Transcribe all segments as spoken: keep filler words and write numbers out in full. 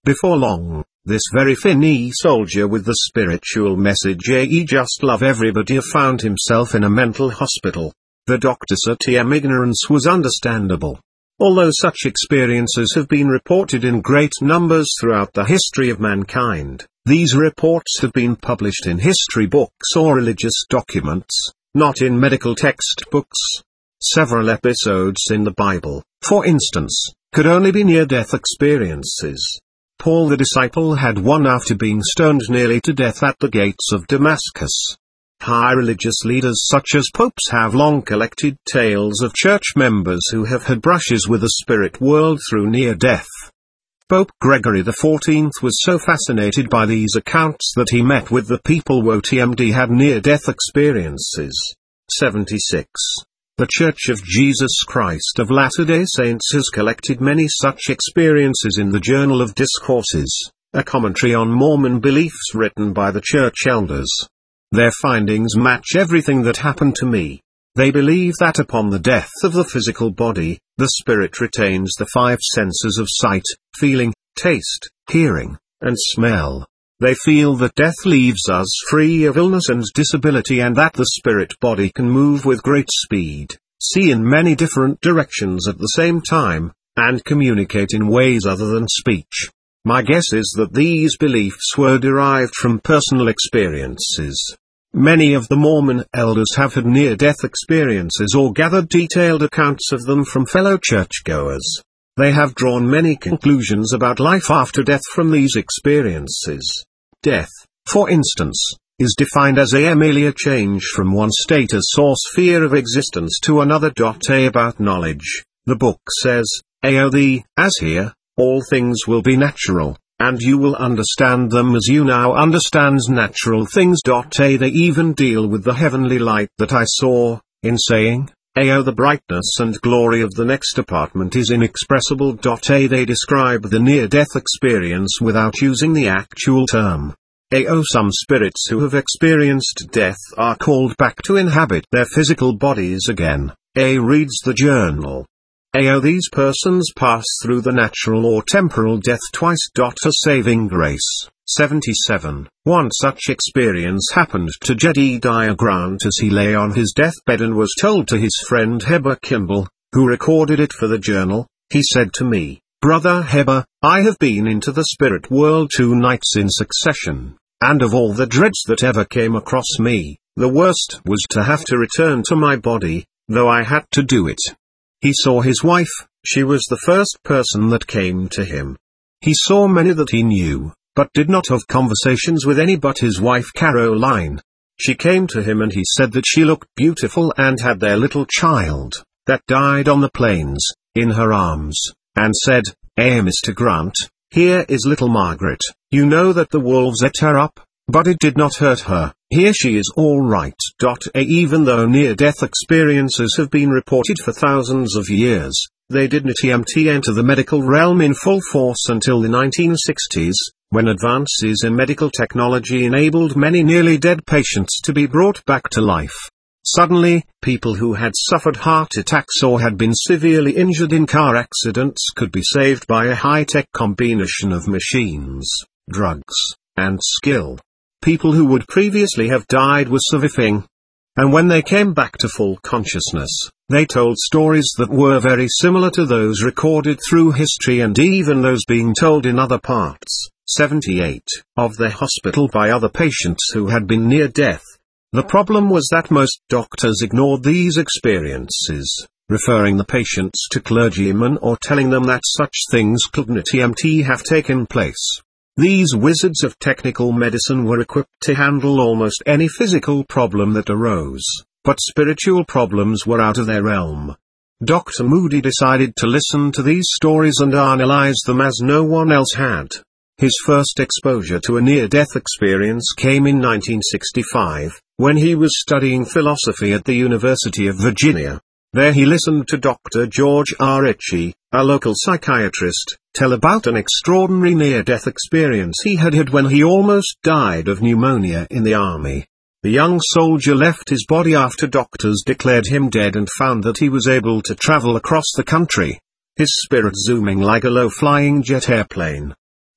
Before long, this very finny soldier with the spiritual message "I just love everybody" found himself in a mental hospital. The doctor's attempt ignorance was understandable. Although such experiences have been reported in great numbers throughout the history of mankind, these reports have been published in history books or religious documents, not in medical textbooks. Several episodes in the Bible, for instance, could only be near-death experiences. Paul the disciple had one after being stoned nearly to death at the gates of Damascus. High religious leaders such as popes have long collected tales of church members who have had brushes with the spirit world through near death. Pope Gregory the fourteenth was so fascinated by these accounts that he met with the people who had near-death experiences. seventy-six. The Church of Jesus Christ of Latter-day Saints has collected many such experiences in the Journal of Discourses, a commentary on Mormon beliefs written by the church elders. Their findings match everything that happened to me. They believe that upon the death of the physical body, the spirit retains the five senses of sight, feeling, taste, hearing, and smell. They feel that death leaves us free of illness and disability and that the spirit body can move with great speed, see in many different directions at the same time, and communicate in ways other than speech. My guess is that these beliefs were derived from personal experiences. Many of the Mormon elders have had near-death experiences or gathered detailed accounts of them from fellow churchgoers. They have drawn many conclusions about life after death from these experiences. Death, for instance, is defined as a merely a change from one status or sphere of existence to another. A about knowledge, the book says, "Ao the, as here, all things will be natural, and you will understand them as you now understand natural things." A they even deal with the heavenly light that I saw, in saying, "Ao the brightness and glory of the next apartment is inexpressible." A they describe the near-death experience without using the actual term. Ao some spirits who have experienced death are called back to inhabit their physical bodies again. A reads the journal. Ao these persons pass through the natural or temporal death twice. A saving grace. seventy-seven. One such experience happened to Jedediah Grant as he lay on his deathbed and was told to his friend Heber Kimball, who recorded it for the journal. He said to me, "Brother Heber, I have been into the spirit world two nights in succession, and of all the dreads that ever came across me, the worst was to have to return to my body, though I had to do it." He saw his wife. She was the first person that came to him. He saw many that he knew, but did not have conversations with any but his wife Caroline. She came to him and he said that she looked beautiful and had their little child, that died on the plains, in her arms, and said, "Eh, Mister Grant, here is little Margaret. You know that the wolves ate her up, but it did not hurt her. Here she is all right." A even though near-death experiences have been reported for thousands of years, they did not enter the medical realm in full force until the nineteen sixties, when advances in medical technology enabled many nearly dead patients to be brought back to life. Suddenly, people who had suffered heart attacks or had been severely injured in car accidents could be saved by a high-tech combination of machines, drugs, and skill. People who would previously have died were surviving. And when they came back to full consciousness, they told stories that were very similar to those recorded through history and even those being told in other parts, seventy-eight, of the hospital by other patients who had been near death. The problem was that most doctors ignored these experiences, referring the patients to clergymen or telling them that such things could not have taken place. These wizards of technical medicine were equipped to handle almost any physical problem that arose, but spiritual problems were out of their realm. Doctor Moody decided to listen to these stories and analyze them as no one else had. His first exposure to a near-death experience came in nineteen sixty-five, when he was studying philosophy at the University of Virginia. There he listened to Doctor George R. Ritchie, a local psychiatrist, tell about an extraordinary near-death experience he had had when he almost died of pneumonia in the army. The young soldier left his body after doctors declared him dead and found that he was able to travel across the country, his spirit zooming like a low-flying jet airplane.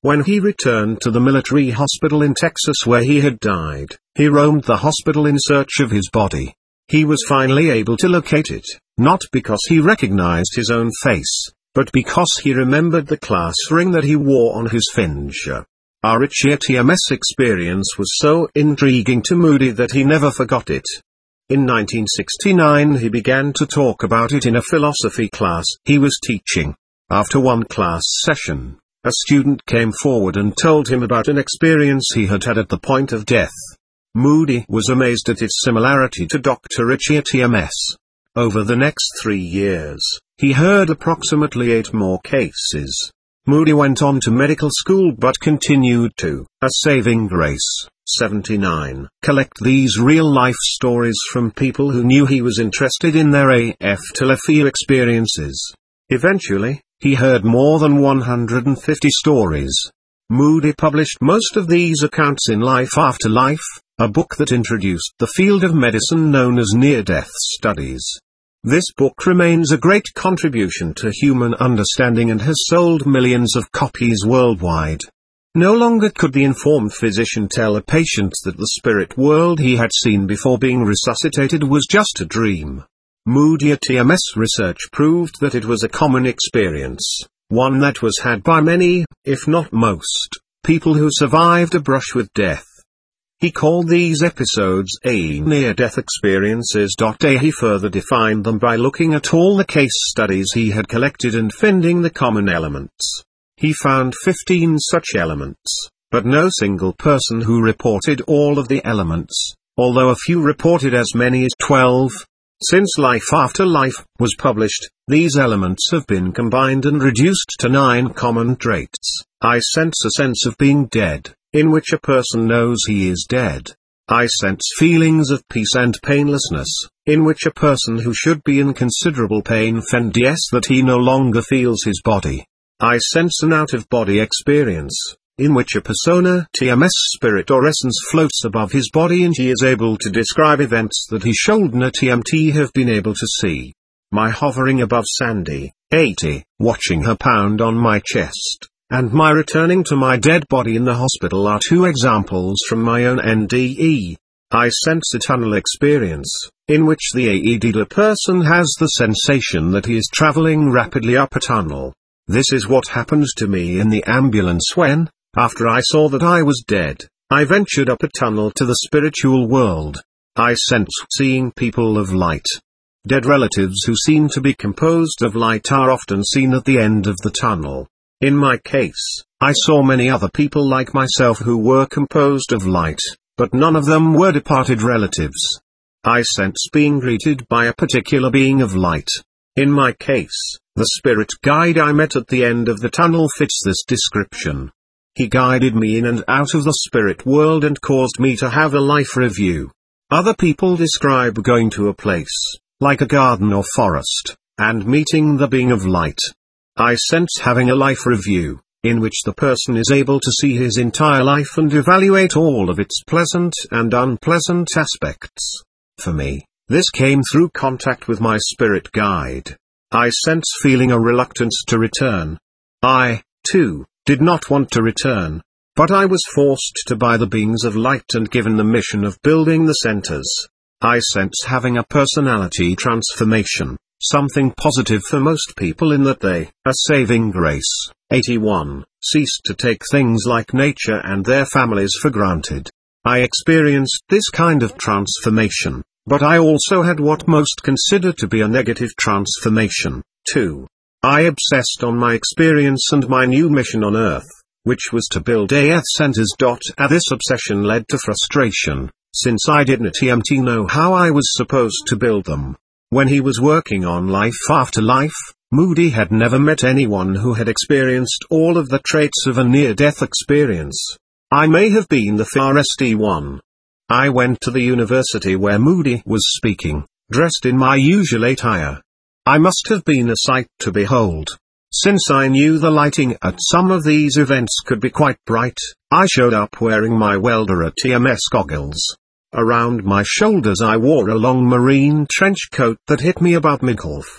When he returned to the military hospital in Texas where he had died, he roamed the hospital in search of his body. He was finally able to locate it, not because he recognized his own face, but because he remembered the class ring that he wore on his finger. Our Richie T M S experience was so intriguing to Moody that he never forgot it. In nineteen sixty-nine he began to talk about it in a philosophy class he was teaching. After one class session, a student came forward and told him about an experience he had had at the point of death. Moody was amazed at its similarity to Doctor Richie T M S. Over the next three years, he heard approximately eight more cases. Moody went on to medical school but continued to, A Saving Grace, seventy-nine, collect these real-life stories from people who knew he was interested in their A F Telefia experiences. Eventually, he heard more than one hundred fifty stories. Moody published most of these accounts in Life After Life, a book that introduced the field of medicine known as near-death studies. This book remains a great contribution to human understanding and has sold millions of copies worldwide. No longer could the informed physician tell a patient that the spirit world he had seen before being resuscitated was just a dream. Moody T M S research proved that it was a common experience, one that was had by many, if not most, people who survived a brush with death. He called these episodes A near-death experiences. A He further defined them by looking at all the case studies he had collected and finding the common elements. He found fifteen such elements, but no single person who reported all of the elements, although a few reported as many as twelve. Since Life After Life was published, these elements have been combined and reduced to nine common traits. I sense a sense of being dead, in which a person knows he is dead. I sense feelings of peace and painlessness, in which a person who should be in considerable pain finds that he no longer feels his body. I sense an out-of-body experience, in which a persona T M S spirit or essence floats above his body and he is able to describe events that he should not T M T have been able to see. My hovering above Sandy, eighty, watching her pound on my chest, and my returning to my dead body in the hospital are two examples from my own N D E. I sense a tunnel experience, in which the A E D person has the sensation that he is traveling rapidly up a tunnel. This is what happened to me in the ambulance when, after I saw that I was dead, I ventured up a tunnel to the spiritual world. I sense seeing people of light. Dead relatives who seem to be composed of light are often seen at the end of the tunnel. In my case, I saw many other people like myself who were composed of light, but none of them were departed relatives. I sense being greeted by a particular being of light. In my case, the spirit guide I met at the end of the tunnel fits this description. He guided me in and out of the spirit world and caused me to have a life review. Other people describe going to a place, like a garden or forest, and meeting the being of light. I sense having a life review, in which the person is able to see his entire life and evaluate all of its pleasant and unpleasant aspects. For me, this came through contact with my spirit guide. I sense feeling a reluctance to return. I, too, did not want to return, but I was forced to by the beings of light and given the mission of building the centers. I sense having a personality transformation, something positive for most people in that they, A Saving Grace, eighty-one, ceased to take things like nature and their families for granted. I experienced this kind of transformation. But I also had what most consider to be a negative transformation, too. I obsessed on my experience and my new mission on Earth, which was to build A F centers. And this obsession led to frustration, since I didn't T M T know how I was supposed to build them. When he was working on Life After Life, Moody had never met anyone who had experienced all of the traits of a near-death experience. I may have been the first one. I went to the university where Moody was speaking, dressed in my usual attire. I must have been a sight to behold. Since I knew the lighting at some of these events could be quite bright, I showed up wearing my welder T M S goggles. Around my shoulders I wore a long marine trench coat that hit me about mid-calf.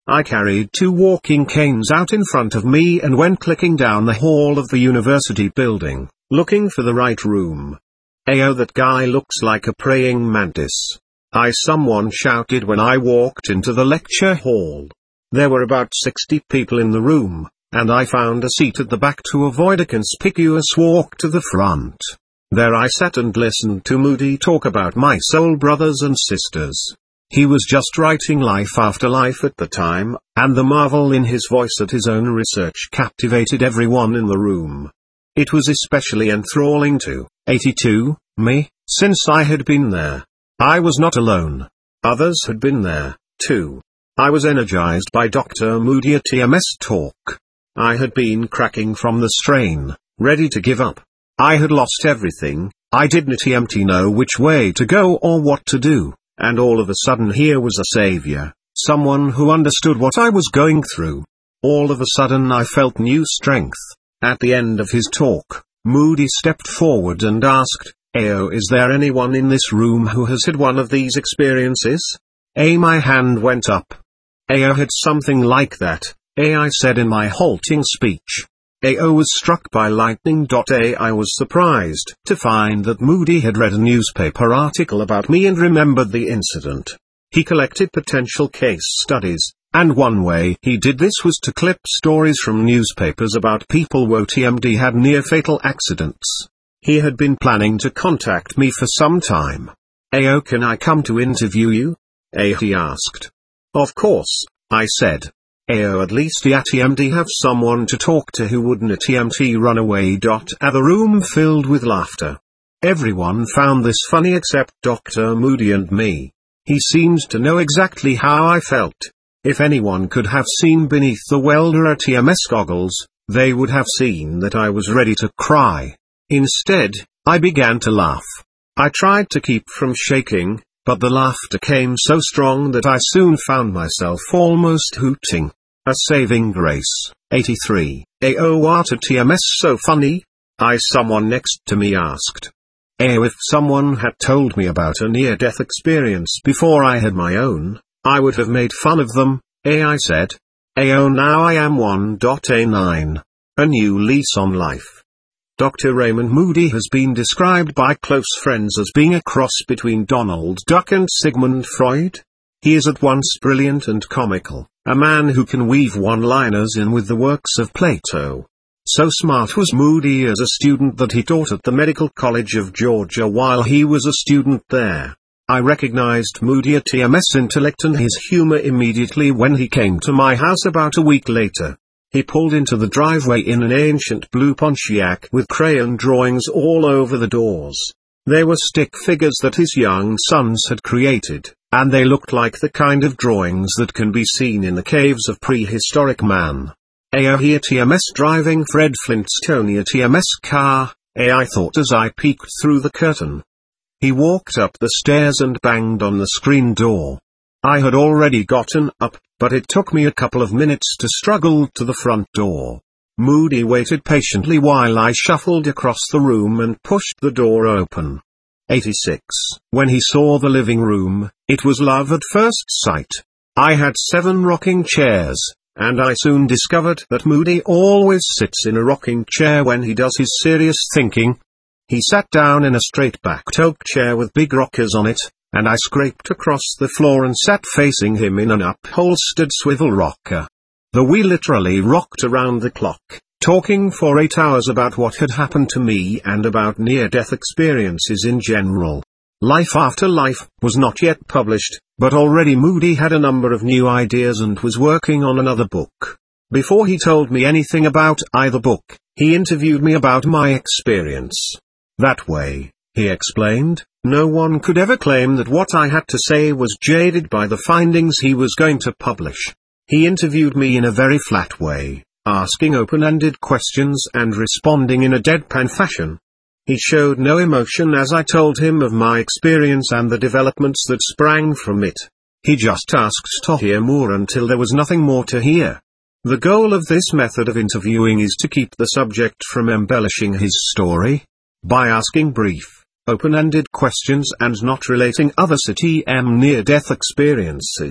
I carried two walking canes out in front of me and went clicking down the hall of the university building, looking for the right room. Ayo, that guy looks like a praying mantis. I someone shouted when I walked into the lecture hall. There were about sixty people in the room, and I found a seat at the back to avoid a conspicuous walk to the front. There I sat and listened to Moody talk about my soul brothers and sisters. He was just writing Life After Life at the time, and the marvel in his voice at his own research captivated everyone in the room. It was especially enthralling to eighty-two, me, since I had been there. I was not alone. Others had been there, too. I was energized by Doctor Moody's T M S talk. I had been cracking from the strain, ready to give up. I had lost everything, I didn't know which way to go or what to do, and all of a sudden here was a savior, someone who understood what I was going through. All of a sudden I felt new strength. At the end of his talk, Moody stepped forward and asked, Ayo, is there anyone in this room who has had one of these experiences? A my hand went up. Ayo had something like that, A I said in my halting speech. Ayo was struck by lightning. A I was surprised to find that Moody had read a newspaper article about me and remembered the incident. He collected potential case studies, and one way he did this was to clip stories from newspapers about people who T M D had near-fatal accidents. He had been planning to contact me for some time. Ayo, can I come to interview you? A he asked. Of course, I said. Ayo, at least the T M D have someone to talk to who wouldn't T M T run away. A the room filled with laughter. Everyone found this funny except Doctor Moody and me. He seemed to know exactly how I felt. If anyone could have seen beneath the welder T M S goggles, they would have seen that I was ready to cry. Instead, I began to laugh. I tried to keep from shaking, but the laughter came so strong that I soon found myself almost hooting. A saving grace. eighty-three. Ayo, what a T M S so funny? I someone next to me asked. Ayo, if someone had told me about a near-death experience before I had my own, I would have made fun of them, A I said. Ayo, now I am one. A nine. A new lease on life. Doctor Raymond Moody has been described by close friends as being a cross between Donald Duck and Sigmund Freud. He is at once brilliant and comical, a man who can weave one-liners in with the works of Plato. So smart was Moody as a student that he taught at the Medical College of Georgia while he was a student there. I recognized Moody's T M S intellect and his humor immediately when he came to my house about a week later. He pulled into the driveway in an ancient blue Pontiac with crayon drawings all over the doors. They were stick figures that his young sons had created, and they looked like the kind of drawings that can be seen in the caves of prehistoric man. Ayo, here T M S driving Fred Flintstone T M S car, A I thought as I peeked through the curtain. He walked up the stairs and banged on the screen door. I had already gotten up, but it took me a couple of minutes to struggle to the front door. Moody waited patiently while I shuffled across the room and pushed the door open. eighty-six. When he saw the living room, it was love at first sight. I had seven rocking chairs, and I soon discovered that Moody always sits in a rocking chair when he does his serious thinking. He sat down in a straight-backed oak chair with big rockers on it, and I scraped across the floor and sat facing him in an upholstered swivel rocker. The we literally rocked around the clock, talking for eight hours about what had happened to me and about near-death experiences in general. Life After Life was not yet published, but already Moody had a number of new ideas and was working on another book. Before he told me anything about either book, he interviewed me about my experience. That way, he explained, no one could ever claim that what I had to say was jaded by the findings he was going to publish. He interviewed me in a very flat way, asking open-ended questions and responding in a deadpan fashion. He showed no emotion as I told him of my experience and the developments that sprang from it. He just asked to hear more until there was nothing more to hear. The goal of this method of interviewing is to keep the subject from embellishing his story. By asking brief, open-ended questions and not relating other C T M near-death experiences,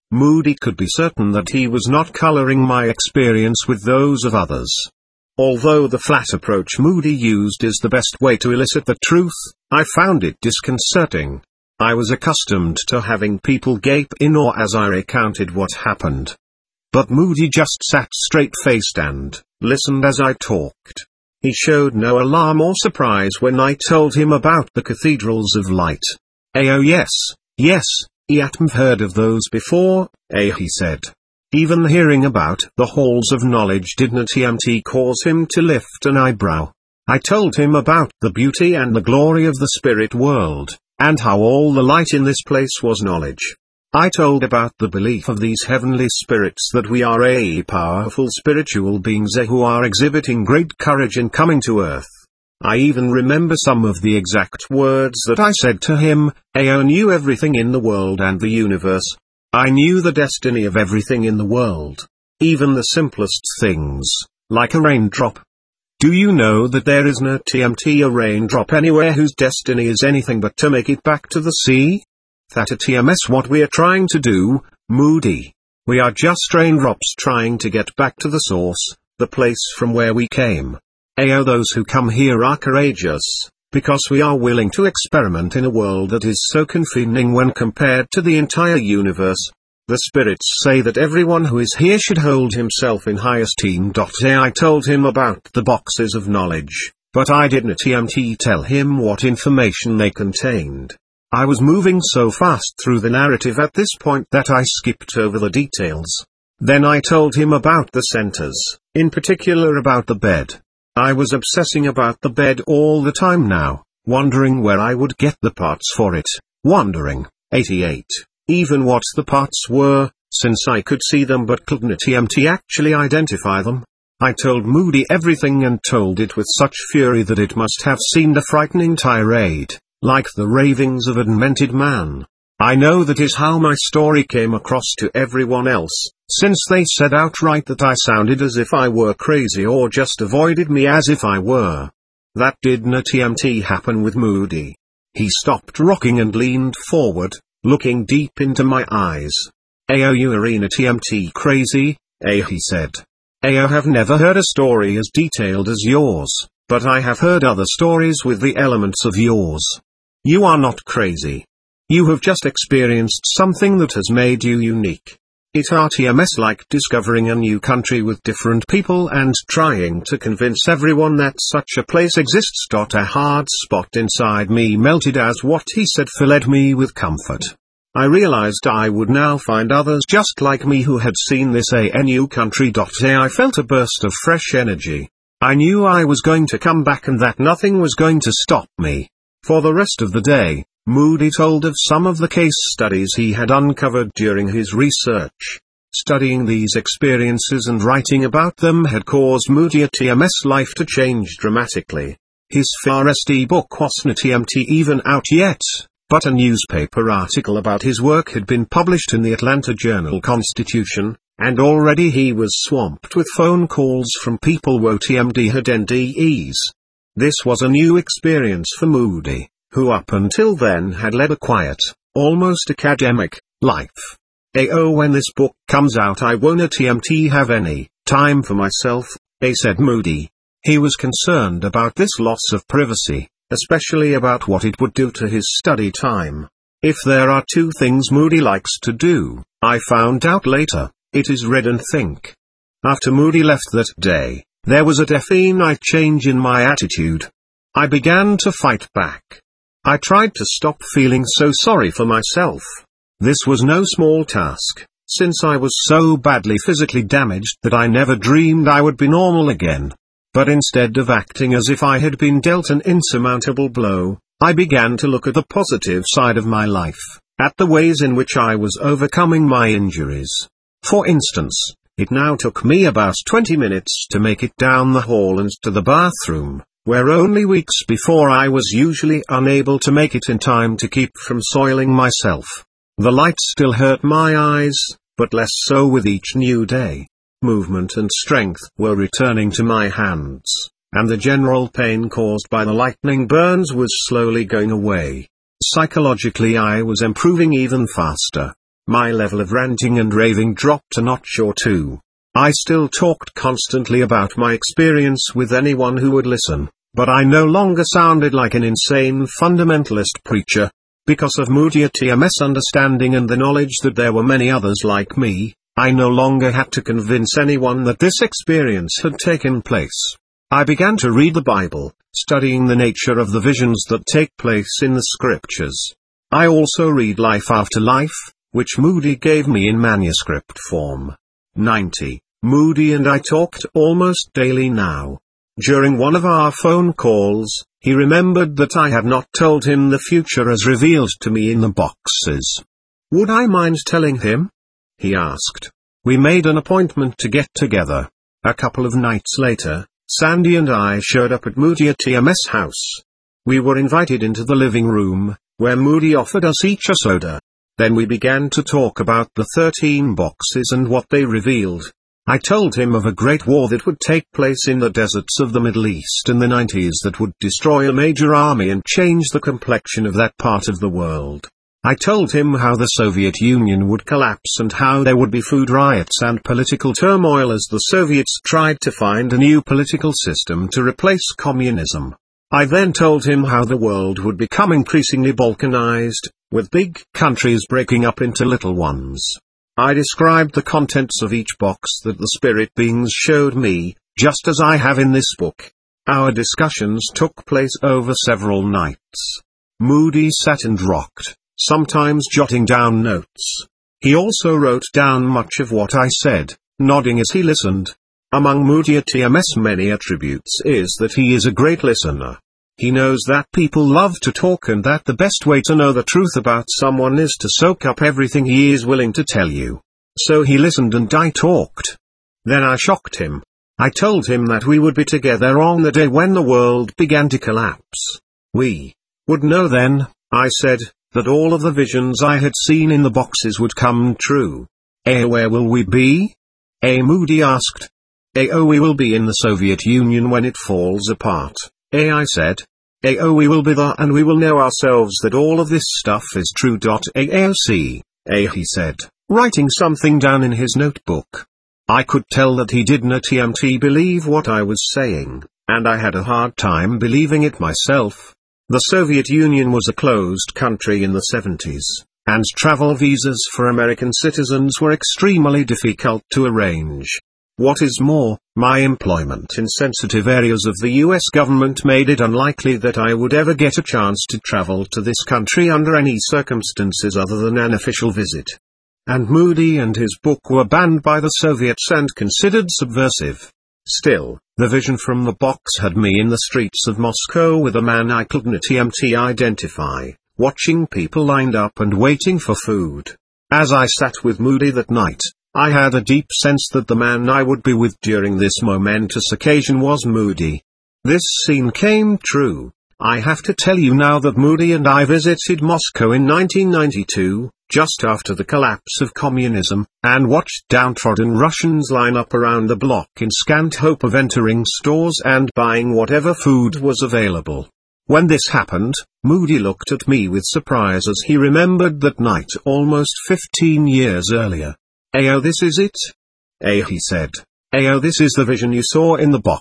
Moody could be certain that he was not coloring my experience with those of others. Although the flat approach Moody used is the best way to elicit the truth, I found it disconcerting. I was accustomed to having people gape in awe as I recounted what happened. But Moody just sat straight-faced and listened as I talked. He showed no alarm or surprise when I told him about the cathedrals of light. "Oh yes, yes, I've heard of those before, eh," he said. Even hearing about the halls of knowledge didn't cause him to lift an eyebrow. I told him about the beauty and the glory of the spirit world, and how all the light in this place was knowledge. I told about the belief of these heavenly spirits that we are a powerful spiritual beings who are exhibiting great courage in coming to earth. I even remember some of the exact words that I said to him. I knew everything in the world and the universe. I knew the destiny of everything in the world. Even the simplest things, like a raindrop. Do you know that there is no T M T a raindrop anywhere whose destiny is anything but to make it back to the sea? That a T M S what we are trying to do, Moody. We are just raindrops trying to get back to the source, the place from where we came. Oh, those who come here are courageous, because we are willing to experiment in a world that is so confining when compared to the entire universe. The spirits say that everyone who is here should hold himself in high esteem. I told him about the boxes of knowledge, but I didn't tell him what information they contained. I was moving so fast through the narrative at this point that I skipped over the details. Then I told him about the centers, in particular about the bed. I was obsessing about the bed all the time now, wondering where I would get the parts for it, wondering, eighty-eight, even what the parts were, since I could see them but couldn't actually identify them. I told Moody everything and told it with such fury that it must have seemed a frightening tirade, like the ravings of a demented man. I know that is how my story came across to everyone else, since they said outright that I sounded as if I were crazy or just avoided me as if I were. That didn't happen with Moody. He stopped rocking and leaned forward, looking deep into my eyes. "Oh, you are T M T crazy, eh?" he said. "Oh, have never heard a story as detailed as yours, but I have heard other stories with the elements of yours. You are not crazy. You have just experienced something that has made you unique. It R T M S like discovering a new country with different people and trying to convince everyone that such a place exists. A hard spot inside me melted as what he said filled me with comfort. I realized I would now find others just like me who had seen this a new country. I felt a burst of fresh energy. I knew I was going to come back and that nothing was going to stop me. For the rest of the day, Moody told of some of the case studies he had uncovered during his research. Studying these experiences and writing about them had caused Moody T M S life to change dramatically. His first book wasn't T M T even out yet, but a newspaper article about his work had been published in the Atlanta Journal-Constitution, and already he was swamped with phone calls from people who T M D had N D Es. This was a new experience for Moody, who up until then had led a quiet, almost academic, life. "Oh, when this book comes out I won't T M T have any time for myself," said Moody. He was concerned about this loss of privacy, especially about what it would do to his study time. If there are two things Moody likes to do, I found out later, it is read and think. After Moody left that day, there was a definite change in my attitude. I began to fight back. I tried to stop feeling so sorry for myself. This was no small task, since I was so badly physically damaged that I never dreamed I would be normal again. But instead of acting as if I had been dealt an insurmountable blow, I began to look at the positive side of my life, at the ways in which I was overcoming my injuries. For instance, it now took me about twenty minutes to make it down the hall and to the bathroom, where only weeks before I was usually unable to make it in time to keep from soiling myself. The light still hurt my eyes, but less so with each new day. Movement and strength were returning to my hands, and the general pain caused by the lightning burns was slowly going away. Psychologically I was improving even faster. my level of ranting and raving dropped a notch or two. I still talked constantly about my experience with anyone who would listen, but I no longer sounded like an insane fundamentalist preacher. Because of Moody T M S understanding and the knowledge that there were many others like me, I no longer had to convince anyone that this experience had taken place. I began to read the Bible, studying the nature of the visions that take place in the scriptures. I also read Life After Life, which Moody gave me in manuscript form. ninety. Moody and I talked almost daily now. During one of our phone calls, he remembered that I had not told him the future as revealed to me in the boxes. Would I mind telling him? He asked. We made an appointment to get together. A couple of nights later, Sandy and I showed up at Moody at T M S house. We were invited into the living room, where Moody offered us each a soda. Then we began to talk about the thirteen boxes and what they revealed. I told him of a great war that would take place in the deserts of the Middle East in the nineties that would destroy a major army and change the complexion of that part of the world. I told him how the Soviet Union would collapse and how there would be food riots and political turmoil as the Soviets tried to find a new political system to replace communism. I then told him how the world would become increasingly balkanized, with big countries breaking up into little ones. I described the contents of each box that the spirit beings showed me, just as I have in this book. Our discussions took place over several nights. Moody sat and rocked, sometimes jotting down notes. He also wrote down much of what I said, nodding as he listened. Among Moody at T M S many attributes is that he is a great listener. He knows that people love to talk and that the best way to know the truth about someone is to soak up everything he is willing to tell you. So he listened and I talked. Then I shocked him. I told him that we would be together on the day when the world began to collapse. We would know then, I said, that all of the visions I had seen in the boxes would come true. Eh, where will we be? Eh, Moody asked. Eh, oh, we will be in the Soviet Union when it falls apart. Eh, I said. Eh, oh, we will be there and we will know ourselves that all of this stuff is true. A O C. Eh, he said, writing something down in his notebook. I could tell that he did not T M T believe what I was saying, and I had a hard time believing it myself. The Soviet Union was a closed country in the seventies, and travel visas for American citizens were extremely difficult to arrange. What is more, my employment in sensitive areas of the U S government made it unlikely that I would ever get a chance to travel to this country under any circumstances other than an official visit. And Moody and his book were banned by the Soviets and considered subversive. Still, the vision from the box had me in the streets of Moscow with a man I could not T M T identify, watching people lined up and waiting for food. As I sat with Moody that night, I had a deep sense that the man I would be with during this momentous occasion was Moody. This scene came true. I have to tell you now that Moody and I visited Moscow in nineteen ninety-two, just after the collapse of communism, and watched downtrodden Russians line up around the block in scant hope of entering stores and buying whatever food was available. When this happened, Moody looked at me with surprise as he remembered that night almost fifteen years earlier. Eh, oh, this is it? Eh, he said. Eh, oh, this is the vision you saw in the box.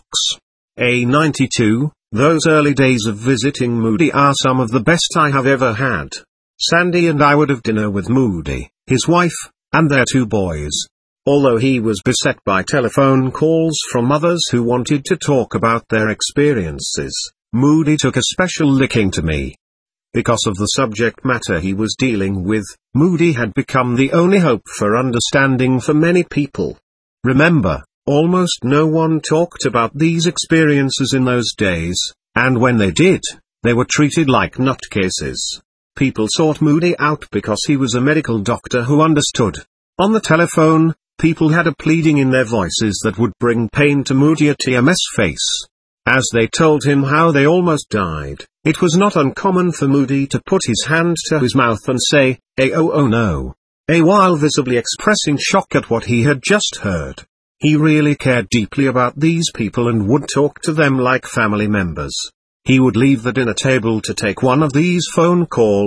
A ninety-two, those early days of visiting Moody are some of the best I have ever had. Sandy and I would have dinner with Moody, his wife, and their two boys. Although he was beset by telephone calls from others who wanted to talk about their experiences, Moody took a special liking to me. Because of the subject matter he was dealing with, Moody had become the only hope for understanding for many people. Remember, almost no one talked about these experiences in those days, and when they did, they were treated like nutcases. People sought Moody out because he was a medical doctor who understood. On the telephone, people had a pleading in their voices that would bring pain to Moody at T M S face. As they told him how they almost died, it was not uncommon for Moody to put his hand to his mouth and say, eh, oh, oh no. Eh, while visibly expressing shock at what he had just heard. He really cared deeply about these people and would talk to them like family members. He would leave the dinner table to take one of these phone calls,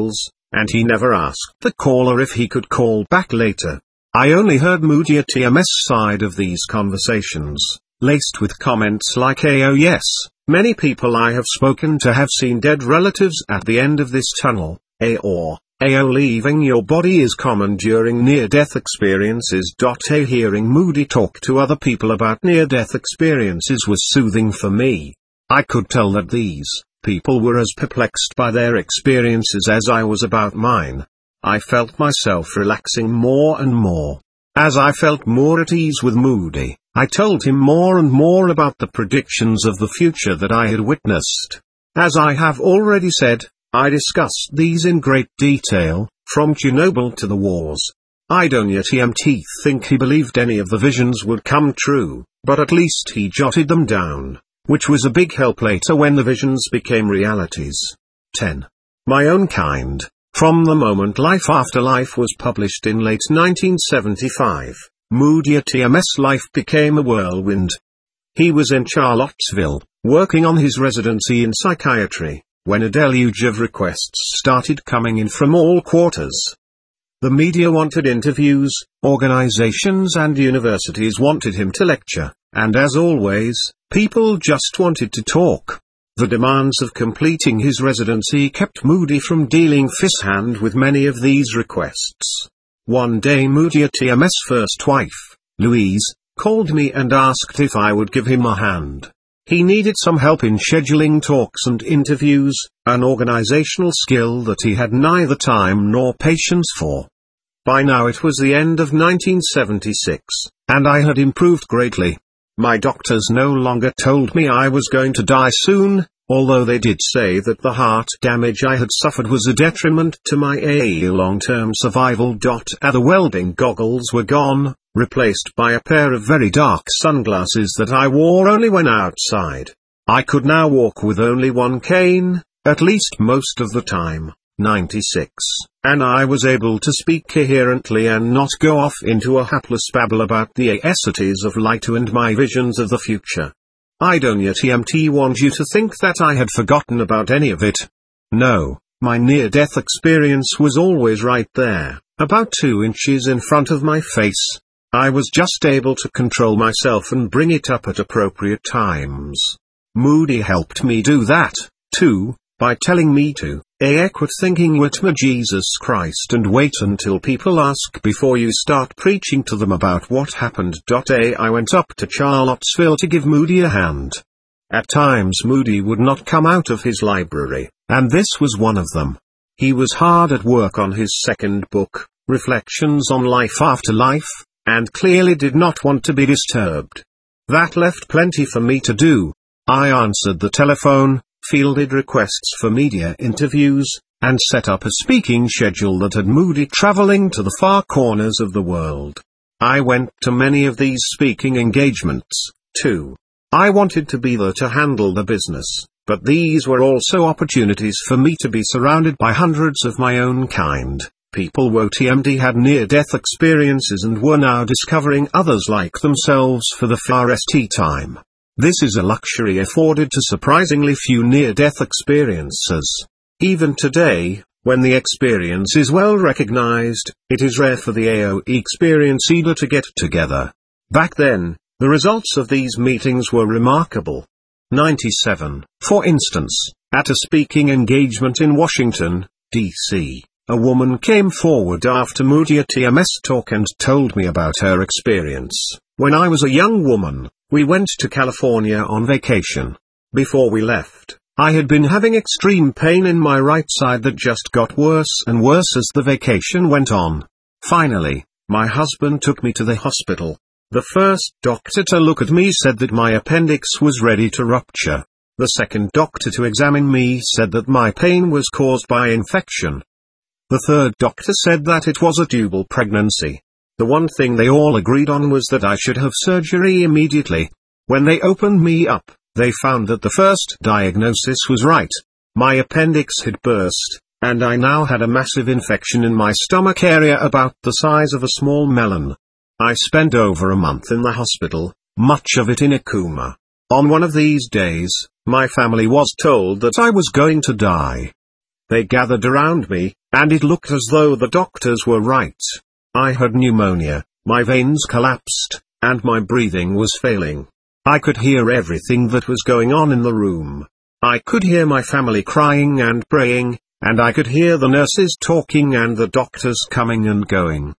and he never asked the caller if he could call back later. I only heard Moody T M S side of these conversations, laced with comments like "Oh yes, many people I have spoken to have seen dead relatives at the end of this tunnel," A or "Oh, leaving your body is common during near-death experiences." A hearing Moody talk to other people about near-death experiences was soothing for me. I could tell that these people were as perplexed by their experiences as I was about mine. I felt myself relaxing more and more. As I felt more at ease with Moody, I told him more and more about the predictions of the future that I had witnessed. As I have already said, I discussed these in great detail, from Chernobyl to the wars. I don't yet think he believed any of the visions would come true, but at least he jotted them down, which was a big help later when the visions became realities. ten. My Own Kind. From the moment Life After Life was published in late nineteen seventy-five, Moody T M S life became a whirlwind. He was in Charlottesville, working on his residency in psychiatry, when a deluge of requests started coming in from all quarters. The media wanted interviews, organizations and universities wanted him to lecture, and as always, people just wanted to talk. The demands of completing his residency kept Moody from dealing firsthand with many of these requests. One day Moody T M S first wife, Louise, called me and asked if I would give him a hand. He needed some help in scheduling talks and interviews, an organizational skill that he had neither time nor patience for. By now it was the end of nineteen seventy-six, and I had improved greatly. My doctors no longer told me I was going to die soon, although they did say that the heart damage I had suffered was a detriment to my long-term survival. The welding goggles were gone, replaced by a pair of very dark sunglasses that I wore only when outside. I could now walk with only one cane, at least most of the time. ninety-six, and I was able to speak coherently and not go off into a hapless babble about the aesities of light and my visions of the future. I don't yet want you to think that I had forgotten about any of it. No, my near-death experience was always right there, about two inches in front of my face. I was just able to control myself and bring it up at appropriate times. Moody helped me do that, too, by telling me to A quit thinking with my Jesus Christ and wait until people ask before you start preaching to them about what happened. A I went up to Charlottesville to give Moody a hand. At times Moody would not come out of his library, and this was one of them. He was hard at work on his second book, Reflections on Life After Life, and clearly did not want to be disturbed. That left plenty for me to do. I answered the telephone, fielded requests for media interviews, and set up a speaking schedule that had Moody traveling to the far corners of the world. I went to many of these speaking engagements, too. I wanted to be there to handle the business, but these were also opportunities for me to be surrounded by hundreds of my own kind, people who T M D had near-death experiences and were now discovering others like themselves for the first time. This is a luxury afforded to surprisingly few near-death experiences. Even today, when the experience is well recognized, it is rare for the A O E experiencer to get together. Back then, the results of these meetings were remarkable. ninety-seven. For instance, at a speaking engagement in Washington, D C, a woman came forward after Moody T M S talk and told me about her experience. When I was a young woman, we went to California on vacation. Before we left, I had been having extreme pain in my right side that just got worse and worse as the vacation went on. Finally, my husband took me to the hospital. The first doctor to look at me said that my appendix was ready to rupture. The second doctor to examine me said that my pain was caused by infection. The third doctor said that it was a tubal pregnancy. The one thing they all agreed on was that I should have surgery immediately. When they opened me up, they found that the first diagnosis was right. My appendix had burst, and I now had a massive infection in my stomach area about the size of a small melon. I spent over a month in the hospital, much of it in a coma. On one of these days, my family was told that I was going to die. They gathered around me, and it looked as though the doctors were right. I had pneumonia, my veins collapsed, and my breathing was failing. I could hear everything that was going on in the room. I could hear my family crying and praying, and I could hear the nurses talking and the doctors coming and going.